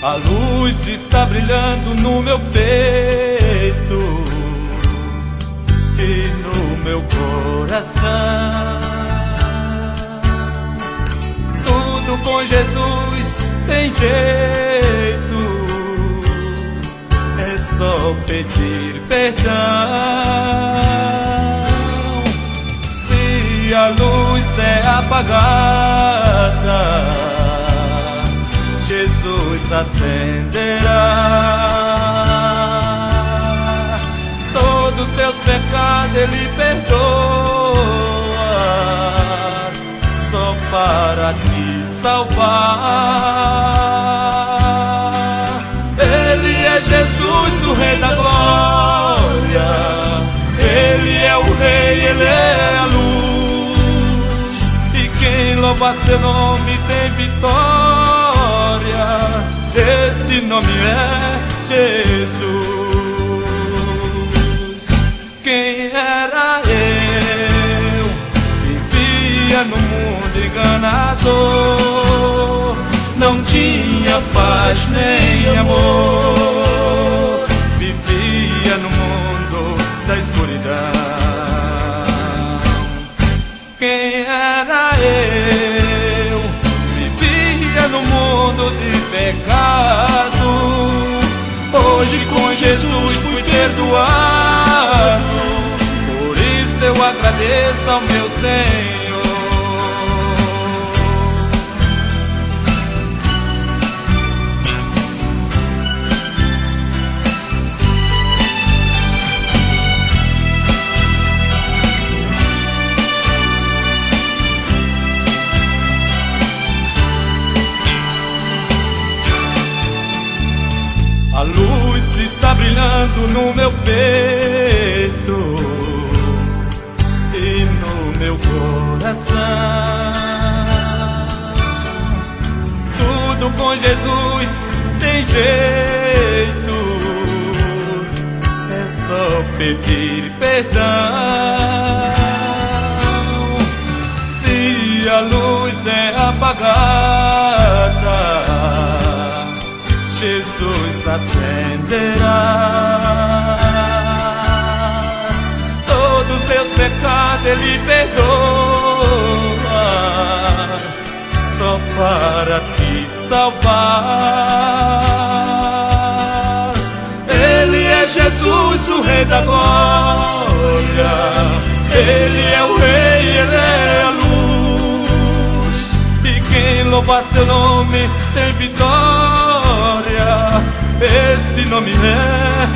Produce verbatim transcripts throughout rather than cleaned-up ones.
A luz está brilhando no meu peito e no meu coração. Tudo com Jesus tem jeito, é só pedir perdão. Se a luz é apagada, Jesus acenderá. Todos seus pecados Ele perdoa, só para te salvar. Ele é Jesus, o Rei da Glória. Ele é o Rei, Ele é a luz. E quem louva seu nome tem vitória. Esse nome é Jesus. Quem era eu? Vivia no mundo enganador, não tinha paz nem amor. Vivia no mundo da escuridão. Quem era eu? Vivia no mundo de pecado. Hoje com Jesus fui perdoado. Por isso eu agradeço ao meu Senhor. A luz está brilhando no meu peito e no meu coração. Tudo com Jesus tem jeito, é só pedir perdão. Se a luz é apagada, Jesus acenderá. Todos seus pecados Ele perdoa, só para te salvar. Ele é Jesus, o Rei da Glória. Ele é o Rei, Ele é a luz. E quem louva seu nome tem vitória. Esse nome é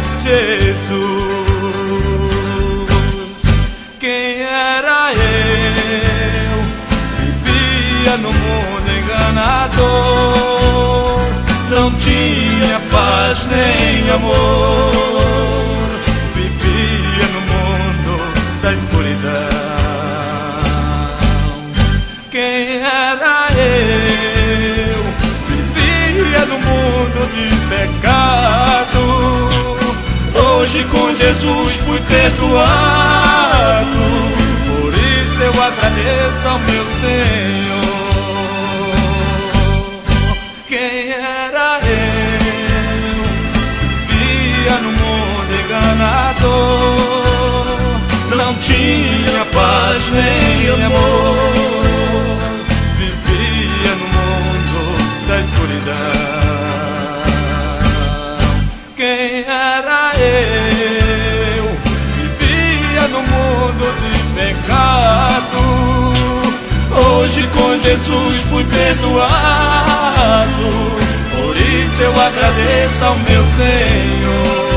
Jesus. Quem era eu? Vivia no mundo enganador, não tinha paz nem amor. Vivia no mundo da escuridão. Quem era eu? Vivia no mundo de pecado. Hoje com Jesus fui perdoado. Por isso eu agradeço ao meu Senhor. Quem era eu? Vivia no mundo enganador, não tinha paz nem amor. Vivia no mundo da escuridão. Quem era eu? Vivia no mundo de pecado. Hoje com Jesus fui perdoado. Por isso eu agradeço ao meu Senhor.